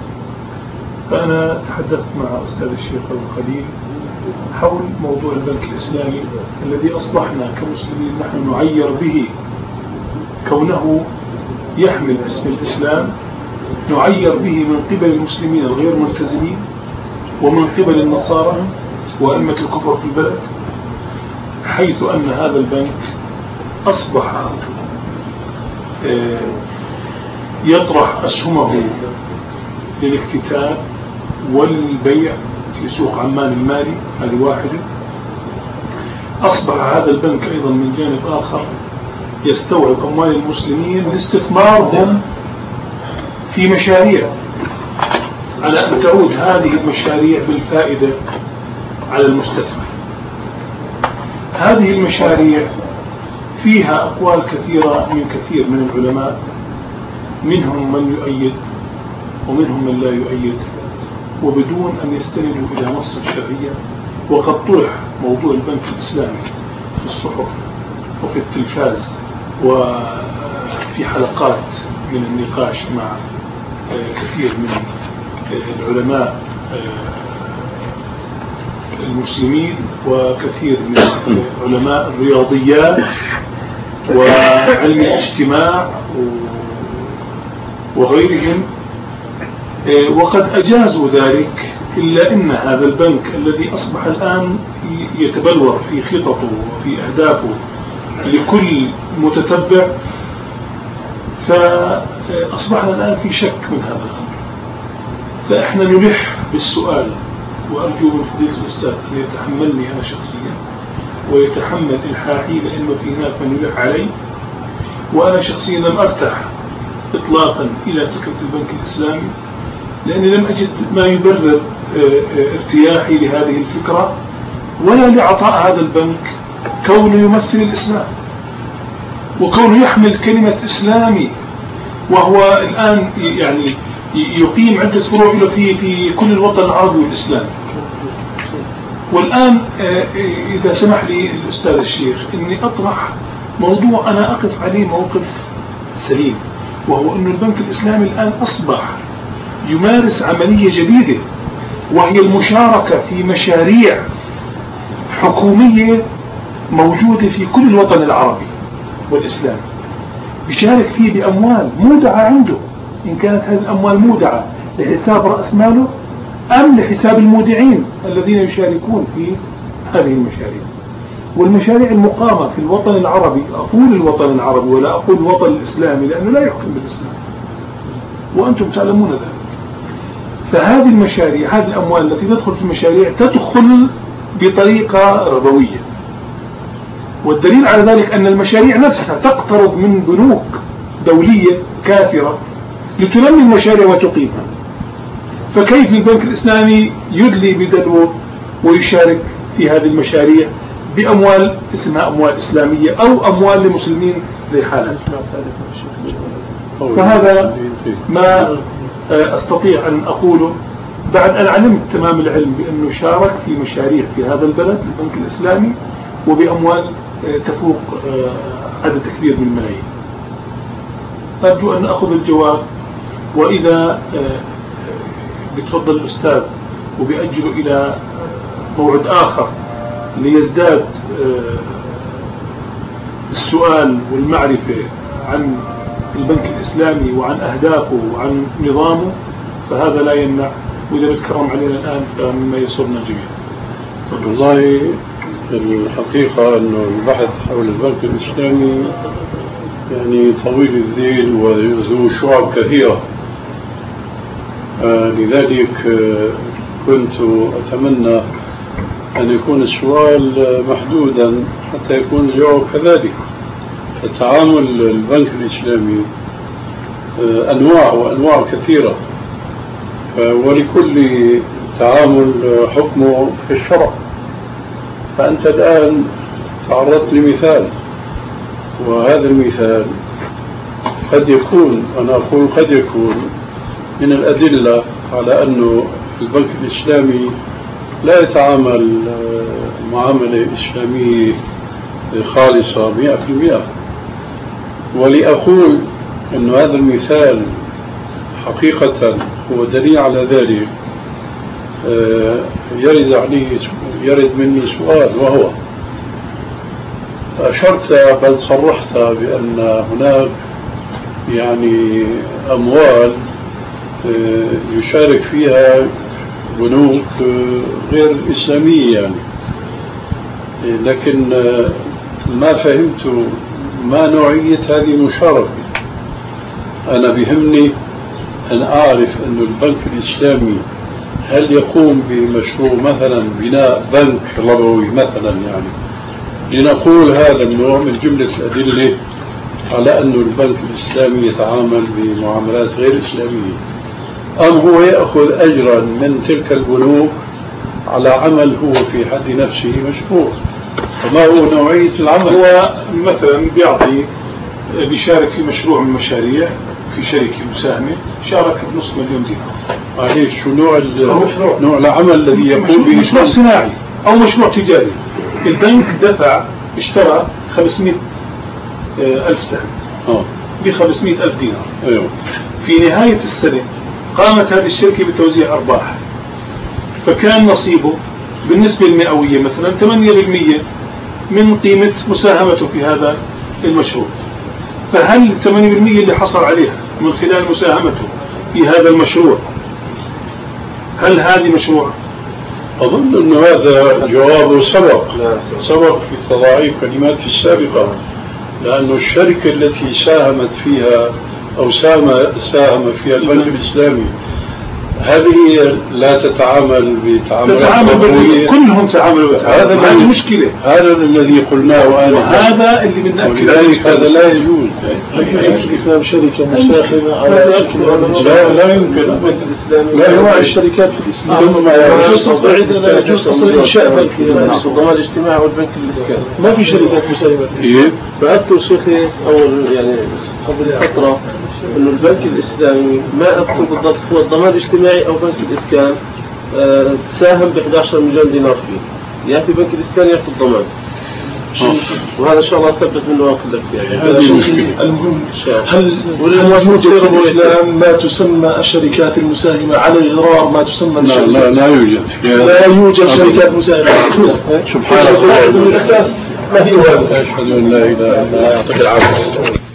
فأنا تحدثت مع أستاذ الشيخ أبو خليل حول موضوع البنك الإسلامي الذي أصبحنا كمسلمين نحن نعير به، كونه يحمل اسم الإسلام، نعير به من قبل المسلمين الغير ملتزمين ومن قبل النصارى وأئمة الكفر في البلد، حيث أن هذا البنك أصبح يطرح أسهمه للاكتتاب والبيع في سوق عمان المالي. هذه واحدة. أصبح هذا البنك أيضا من جانب آخر يستوعب أموال المسلمين لاستثمارهم في مشاريع، على أن تعود هذه المشاريع بالفائدة على المستثمر. هذه المشاريع فيها أقوال كثيرة من كثير من العلماء، منهم من يؤيد ومنهم من لا يؤيد، وبدون أن يستندوا إلى نص الشرعية. وقد طرح موضوع البنك الإسلامي في الصحف وفي التلفاز وفي حلقات من النقاش مع كثير من العلماء المسلمين وكثير من علماء الرياضيات وعلم الاجتماع وغيرهم، وقد أجازوا ذلك، إلا أن هذا البنك الذي أصبح الآن يتبلور في خططه وفي أهدافه لكل متتبع، فأصبحنا الآن في شك من هذا الأمر. فإحنا نلح بالسؤال، وأرجو من فضيلة الأستاذ أن يتحملني أنا شخصيا ويتحمل إلحاحي، لأنه في هناك من يلح علي، وأنا شخصيا لم أرتاح إطلاقا إلى فكرة البنك الإسلامي، لأني لم أجد ما يبرر ارتياحي لهذه الفكرة، ولا لعطاء هذا البنك كونه يمثل الإسلام وكونه يحمل كلمة إسلامي، وهو الآن يعني يقيم عدة فروع له في كل الوطن العربي والإسلامي. والآن إذا سمح لي الأستاذ الشيخ إني أطرح موضوع أنا أقف عليه موقف سليم، وهو أن البنك الإسلامي الآن أصبح يمارس عملية جديدة، وهي المشاركة في مشاريع حكومية موجودة في كل الوطن العربي والإسلامي، يشارك فيه بأموال مودعة عنده، إن كانت هذه الأموال مودعة لحساب رأس ماله أم لحساب المودعين الذين يشاركون في هذه المشاريع. والمشاريع المقامة في الوطن العربي، أقول الوطن العربي ولا أقول الوطن الإسلامي لأنه لا يحكم بالإسلام وأنتم تعلمون ذلك، فهذه المشاريع، هذه الأموال التي تدخل في المشاريع تدخل بطريقة ربوية. والدليل على ذلك أن المشاريع نفسها تقترض من بنوك دولية كافرة لتنمي المشاريع وتقيمها. فكيف البنك الإسلامي يدلي بدلو ويشارك في هذه المشاريع بأموال اسمها أموال إسلامية أو أموال لمسلمين زي حالنا؟ فهذا ما أستطيع أن أقوله بعد أن علمت تمام العلم بأنه شارك في مشاريع في هذا البلد البنك الإسلامي وبأموال تفوق عدد كبير من الملايين. أرجو أن أخذ الجواب، وإذا بتفضل الأستاذ وبأجله إلى موعد آخر ليزداد السؤال والمعرفة عن البنك الإسلامي وعن أهدافه وعن نظامه، فهذا لا يمنع، وإذا بتكرم علينا الآن فمما يسرنا جميعا. والله الحقيقة أنه البحث حول البنك الإسلامي يعني طويل الذيل وذو شعب كثيرة، لذلك كنت أتمنى أن يكون السؤال محدودا حتى يكون الجواب كذلك. التعامل البنك الإسلامي أنواع وأنواع كثيرة، ولكل تعامل حكمه في الشرع. فأنت الآن تعرضت لمثال، وهذا المثال قد يكون، أنا أقول قد يكون من الأدلة على أنه البنك الإسلامي لا يتعامل معاملة إسلامية خالصة 100%. ولأقول أن هذا المثال حقيقة هو دليل على ذلك، يرد مني سؤال، وهو أشرت بل صرحت بأن هناك يعني أموال يشارك فيها بنوك غير إسلامية يعني. لكن ما فهمت ما نوعية هذه المشاركة. أنا بهمني أن أعرف أن البنك الإسلامي هل يقوم بمشروع مثلا بناء بنك ربوي مثلا، يعني لنقول هذا النوع من جملة الأدلة على أن البنك الإسلامي يتعامل بمعاملات غير إسلامية، أم هو يأخذ أجرا من تلك البنوك على عمل هو في حد نفسه مشروع؟ فما هو نوعية العمل؟ هو مثلا بيشارك في مشروع من المشاريع في شركة مساهمة، شارك بنص مليون دينار. معليش شو نوع العمل الذي يقوم به؟ مشروع صناعي أو مشروع تجاري. البنك اشترى 500 ألف سهم ب 500 ألف دينار. أيوه. في نهاية السنة قامت هذه الشركة بتوزيع أرباح، فكان نصيبه بالنسبة المئوية مثلا 8% من قيمة مساهمته في هذا المشروع. فهل 8% اللي حصل عليها من خلال مساهمته في هذا المشروع هل هذه مشروع؟ أظن أن هذا جوابه سبق في تضاعيف كلماتي السابقة، لأن الشركة التي ساهمت فيها أو ساهم فيها البنك الإسلامي هذه لا تتعامل بتعامل كلهم تعاملوا بتعامل. هذه مشكلة. هذا الذي قلناه أنا، هذا اللي بنأكد عليه. هذا لا يجوز. الإسلام شركة مساهمة على شكل لا يمكن. لا يراعي الشركات في الإسلام. لا يجوز أصلا إنشاء بنك في الضمان الاجتماعي والبنك الإسكان. ما في شركات مساهمة. فأذكر شيخي أول يعني قبل فترة إنه البنك الإسلامي ما أذكر بالضبط هو الضمان الاجتماعي أو بنك الإسكان ساهم ب 11 مليون دينار فيه، يأتي بنك الإسكان يأتي الضمان. وهذا إن شاء الله ثبت منه واخذ لك يعني. المهم هل يوجد في الإسلام ما تسمى الشركات المساهمة على الغرار ما تسمى لا يوجد. لا يوجد شركات مساهمة. سبحان الله. الأساس ما هي. أشهد أن لا إله إلا الله.